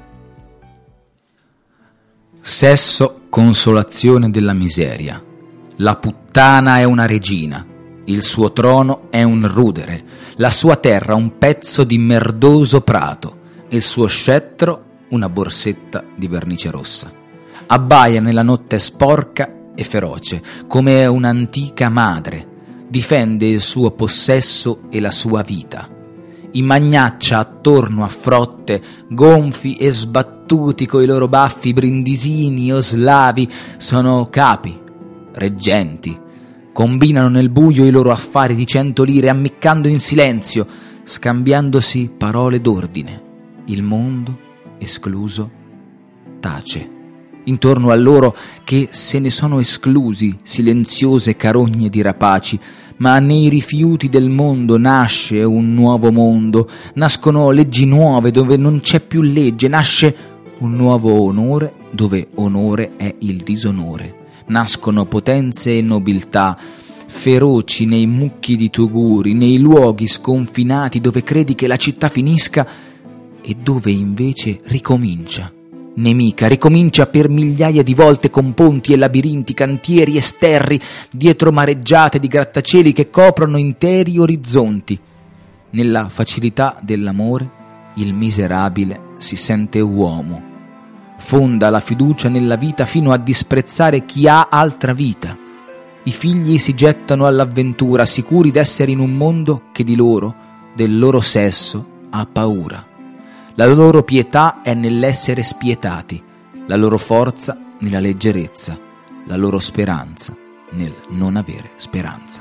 Sesso, consolazione della miseria. La puttana è una regina, il suo trono è un rudere, la sua terra un pezzo di merdoso prato, il suo scettro una borsetta di vernice rossa. Abbaia nella notte sporca e feroce, come un'antica madre, difende il suo possesso e la sua vita. Immagnaccia attorno a frotte, gonfi e sbattuti coi loro baffi brindisini o slavi, sono capi, reggenti, combinano nel buio i loro affari di cento lire, ammiccando in silenzio, scambiandosi parole d'ordine. Il mondo, escluso, tace. Intorno a loro che se ne sono esclusi silenziose carogne di rapaci, ma nei rifiuti del mondo nasce un nuovo mondo, nascono leggi nuove dove non c'è più legge, nasce un nuovo onore dove onore è il disonore, nascono potenze e nobiltà, feroci nei mucchi di tuguri, nei luoghi sconfinati dove credi che la città finisca e dove invece ricomincia. Nemica ricomincia per migliaia di volte con ponti e labirinti, cantieri e sterri, dietro mareggiate di grattacieli che coprono interi orizzonti. Nella facilità dell'amore il miserabile si sente uomo, fonda la fiducia nella vita fino a disprezzare chi ha altra vita. I figli si gettano all'avventura, sicuri d'essere in un mondo che di loro, del loro sesso, ha paura. La loro pietà è nell'essere spietati, la loro forza nella leggerezza, la loro speranza nel non avere speranza.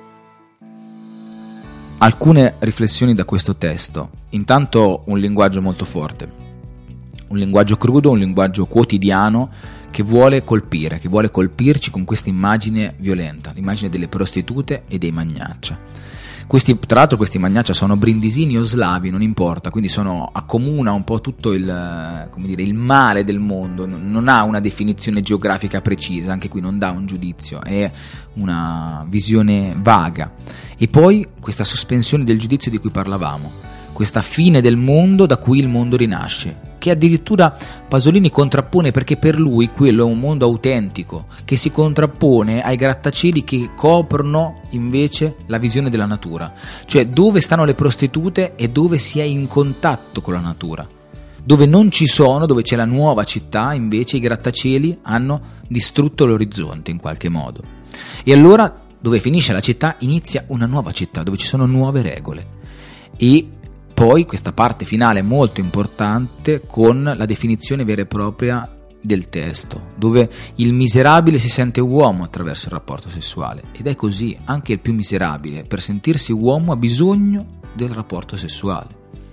Alcune riflessioni da questo testo. Intanto un linguaggio molto forte, un linguaggio crudo, un linguaggio quotidiano che vuole colpire, che vuole colpirci con questa immagine violenta, l'immagine delle prostitute e dei magnaccia. Questi, tra l'altro questi magnaccia sono brindisini o slavi, non importa, quindi sono, accomuna un po' tutto il, come dire, il male del mondo, non ha una definizione geografica precisa, anche qui non dà un giudizio, è una visione vaga. E poi questa sospensione del giudizio di cui parlavamo, questa fine del mondo da cui il mondo rinasce, che addirittura Pasolini contrappone, perché per lui quello è un mondo autentico che si contrappone ai grattacieli che coprono invece la visione della natura, cioè dove stanno le prostitute e dove si è in contatto con la natura. Dove non ci sono, dove c'è la nuova città, invece i grattacieli hanno distrutto l'orizzonte in qualche modo. E allora dove finisce la città inizia una nuova città, dove ci sono nuove regole. E poi questa parte finale molto importante con la definizione vera e propria del testo, dove il miserabile si sente uomo attraverso il rapporto sessuale, ed è così, anche il più miserabile per sentirsi uomo ha bisogno del rapporto sessuale.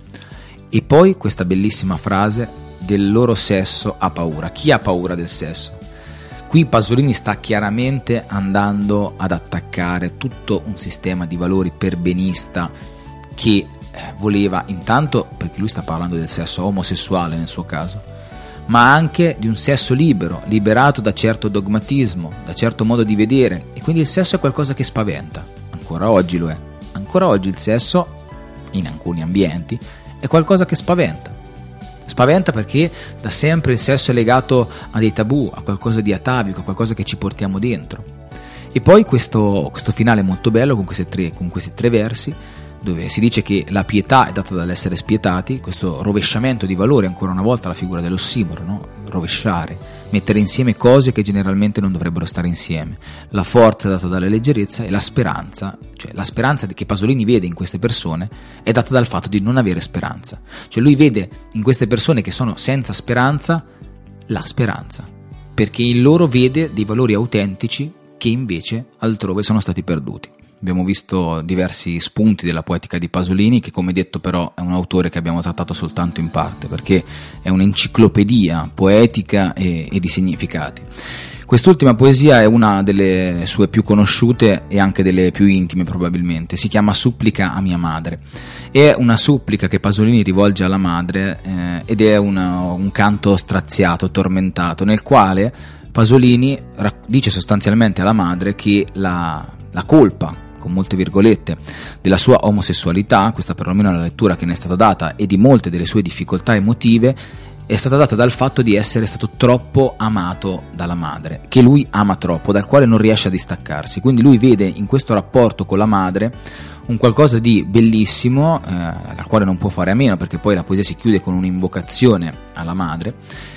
E poi questa bellissima frase: del loro sesso ha paura. Chi ha paura del sesso? Qui Pasolini sta chiaramente andando ad attaccare tutto un sistema di valori perbenista che voleva, intanto perché lui sta parlando del sesso omosessuale nel suo caso, ma anche di un sesso libero, liberato da certo dogmatismo, da certo modo di vedere, e quindi il sesso è qualcosa che spaventa. Ancora oggi lo è. Ancora oggi il sesso, in alcuni ambienti, è qualcosa che spaventa. Spaventa perché da sempre il sesso è legato a dei tabù, a qualcosa di atavico, a qualcosa che ci portiamo dentro. E poi questo, questo finale molto bello con questi tre, con questi tre versi, dove si dice che la pietà è data dall'essere spietati, questo rovesciamento di valori, ancora una volta la figura dell'ossimoro, no? Rovesciare, mettere insieme cose che generalmente non dovrebbero stare insieme, la forza è data dalla leggerezza e la speranza, cioè la speranza che Pasolini vede in queste persone è data dal fatto di non avere speranza, cioè lui vede in queste persone che sono senza speranza la speranza, perché in loro vede dei valori autentici che invece altrove sono stati perduti. Abbiamo visto diversi spunti della poetica di Pasolini, che come detto però è un autore che abbiamo trattato soltanto in parte, perché è un'enciclopedia poetica e, e di significati. Quest'ultima poesia è una delle sue più conosciute e anche delle più intime probabilmente, si chiama Supplica a mia madre. È una supplica che Pasolini rivolge alla madre eh, ed è una, un canto straziato, tormentato, nel quale Pasolini dice sostanzialmente alla madre che la, la colpa, con molte virgolette, della sua omosessualità, questa perlomeno è la lettura che ne è stata data, e di molte delle sue difficoltà emotive, è stata data dal fatto di essere stato troppo amato dalla madre, che lui ama troppo, dal quale non riesce a distaccarsi. Quindi lui vede in questo rapporto con la madre un qualcosa di bellissimo, eh, dal quale non può fare a meno, perché poi la poesia si chiude con un'invocazione alla madre,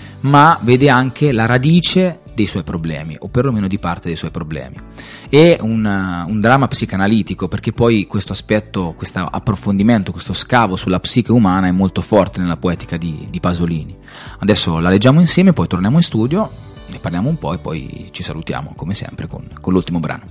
ma vede anche la radice dei suoi problemi, o perlomeno di parte dei suoi problemi. È un, un dramma psicanalitico, perché poi questo aspetto, questo approfondimento, questo scavo sulla psiche umana è molto forte nella poetica di, di Pasolini. Adesso la leggiamo insieme, poi torniamo in studio, ne parliamo un po' e poi ci salutiamo come sempre con, con l'ultimo brano.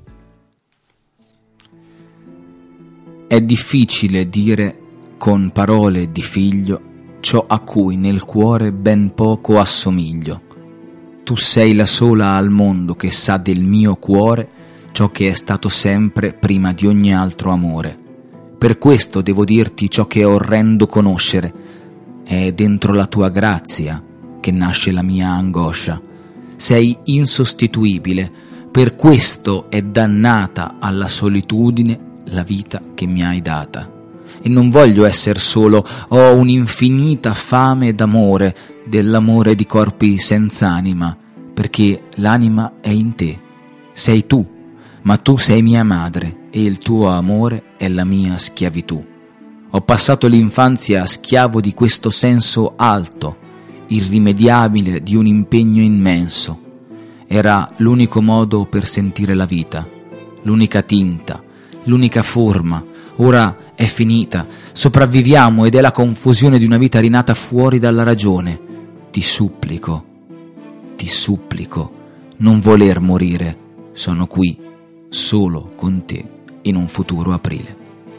È difficile dire con parole di figlio ciò a cui nel cuore ben poco assomiglio. Tu sei la sola al mondo che sa del mio cuore ciò che è stato sempre prima di ogni altro amore. Per questo devo dirti ciò che è orrendo conoscere. È dentro la tua grazia che nasce la mia angoscia. Sei insostituibile, per questo è dannata alla solitudine la vita che mi hai data. E non voglio essere solo, ho un'infinita fame d'amore, dell'amore di corpi senza anima, perché l'anima è in te. Sei tu, ma tu sei mia madre e il tuo amore è la mia schiavitù. Ho passato l'infanzia schiavo di questo senso alto, irrimediabile di un impegno immenso. Era l'unico modo per sentire la vita, l'unica tinta, l'unica forma. Ora è finita, sopravviviamo ed è la confusione di una vita rinata fuori dalla ragione. Ti supplico, ti supplico, non voler morire. Sono qui, solo con te, in un futuro aprile.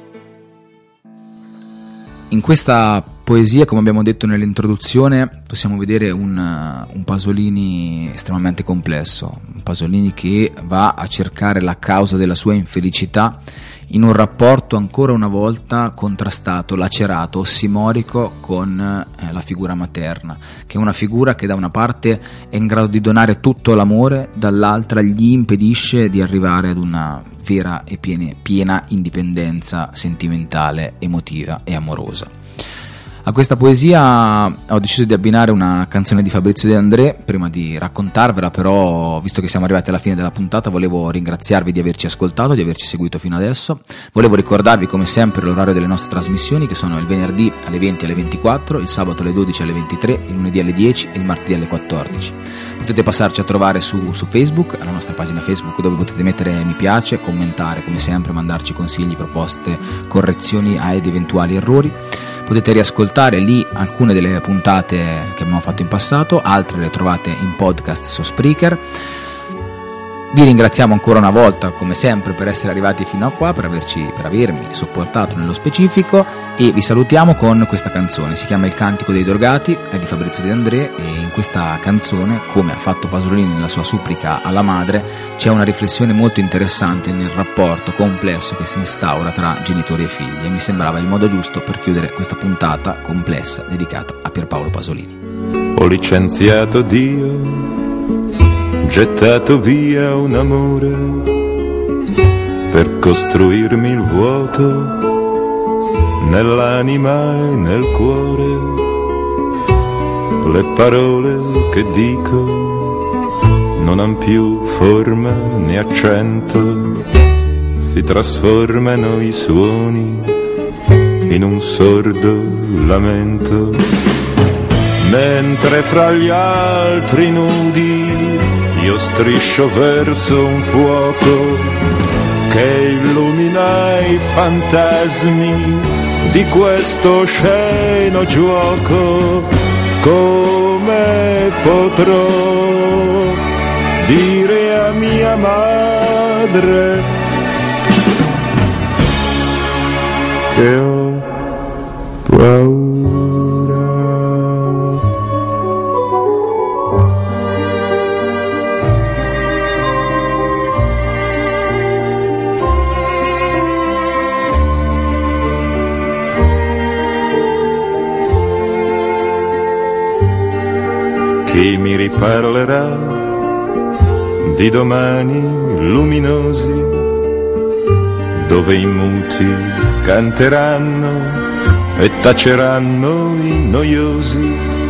In questa poesia, come abbiamo detto nell'introduzione, possiamo vedere un, un Pasolini estremamente complesso, un Pasolini che va a cercare la causa della sua infelicità in un rapporto ancora una volta contrastato, lacerato, ossimorico con eh, la figura materna, che è una figura che da una parte è in grado di donare tutto l'amore, dall'altra gli impedisce di arrivare ad una vera e piena, piena indipendenza sentimentale, emotiva e amorosa. A questa poesia ho deciso di abbinare una canzone di Fabrizio De André. Prima di raccontarvela, però, visto che siamo arrivati alla fine della puntata, volevo ringraziarvi di averci ascoltato, di averci seguito fino adesso. Volevo ricordarvi come sempre l'orario delle nostre trasmissioni, che sono il venerdì alle venti e alle ventiquattro, il sabato alle dodici alle ventitré, il lunedì alle dieci e il martedì alle quattordici. Potete passarci a trovare su, su Facebook, alla nostra pagina Facebook, dove potete mettere mi piace, commentare come sempre, mandarci consigli, proposte, correzioni ad eventuali errori. Potete riascoltare lì alcune delle puntate che abbiamo fatto in passato, altre le trovate in podcast su Spreaker. Vi ringraziamo ancora una volta, come sempre, per essere arrivati fino a qua, per averci, per avermi sopportato nello specifico, e vi salutiamo con questa canzone. Si chiama Il Cantico dei Drogati, è di Fabrizio De André, e in questa canzone, come ha fatto Pasolini nella sua supplica alla madre, c'è una riflessione molto interessante nel rapporto complesso che si instaura tra genitori e figli, e mi sembrava il modo giusto per chiudere questa puntata complessa dedicata a Pierpaolo Pasolini. Ho licenziato Dio, gettato via un amore per costruirmi il vuoto nell'anima e nel cuore. Le parole che dico non han più forma né accento, si trasformano i suoni in un sordo lamento, mentre fra gli altri nudi io striscio verso un fuoco che illumina i fantasmi di questo osceno gioco. Come potrò dire a mia madre che ho paura? Chi mi riparlerà di domani luminosi, dove i muti canteranno e taceranno i noiosi,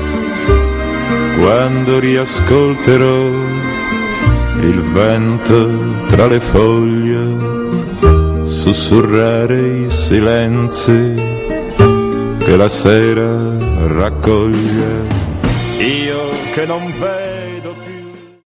quando riascolterò il vento tra le foglie sussurrare i silenzi che la sera raccoglie. Io che non vedo